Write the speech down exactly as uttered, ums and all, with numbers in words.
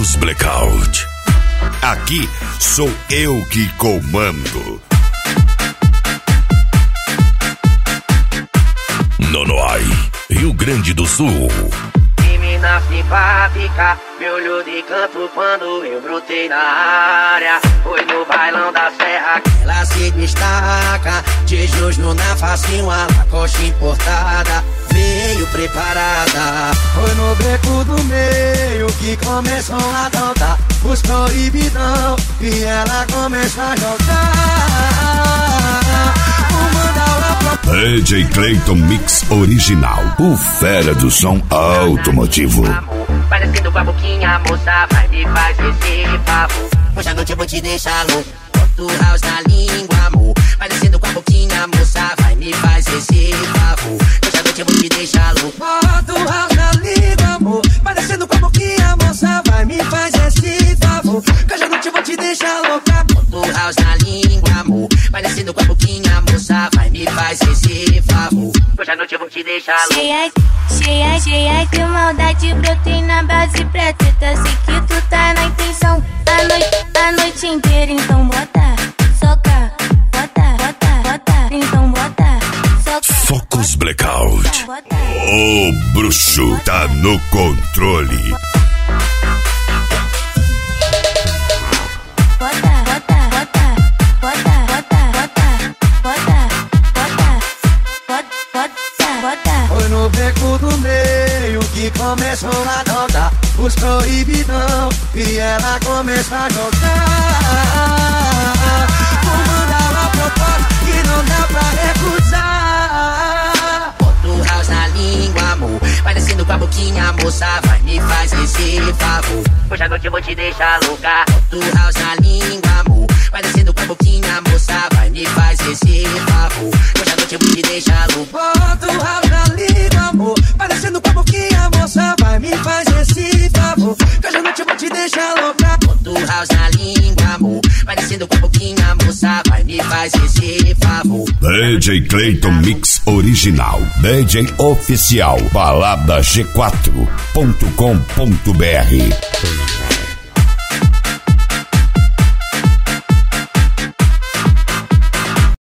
Focus Blackout. Aqui sou eu que comando. Nonoai, Rio Grande do Sul. Menina simpática, me olhou de canto quando eu brotei na área. Foi no bailão da serra que ela se destaca. De Juju na face, uma lacoste importada. Veio preparada. Foi no beco do meio que começou a dançar os proibidão e ela começou a jogar. D J Clayton Mix Original, o fera do som automotivo. Parecendo com a boquinha, moça, vai me faz esse favor. Hoje à noite eu vou te deixar louco. Bota o house na língua, amor. Parecendo com a boquinha, moça, vai me faz esse favor. Hoje à noite eu vou te deixar louco. Bota o house na língua, amor. Parecendo com a boquinha, moça, vai me faz esse favor. Hoje à noite eu vou te deixar louca. Bota o house na língua, amor. Parecendo com a boquinha, moça, vai me faz esse favor. Hoje à noite eu vou te deixar louca. Cheia, cheia, cheia de maldade, brotei na base pra treta. Sei que tu tá na intenção a noite, a noite inteira. Então bota, soca, bota, bota, bota. Então bota, soca. Focus Blackout. O bruxo tá no controle. Bota, bota, bota, bota, bota, bota, bota, bota, bota, bota. Foi no beco do meio que começou a dançar os proibidão e ela começou a jogar. Vou mandar uma proposta que não dá pra recusar. Bota o house na língua, amor. Parecendo com a boquinha, moça, vai me faz esse favor. Hoje à noite eu vou te deixar louca. Bota o house na língua, amor. Parecendo com a boquinha, moça, vai me faz esse favor. Hoje à noite eu vou te deixar louca. Bota o house na língua, amor. Parecendo com a boquinha, moça, vai me faz esse favor. Hoje à noite eu vou te deixar louca. Bota o house na língua, amor. Parecendo com a boquinha, moça, vai me faz esse favor. D J Clayton Mix Original, D J Oficial, balada g quatro ponto com ponto b r.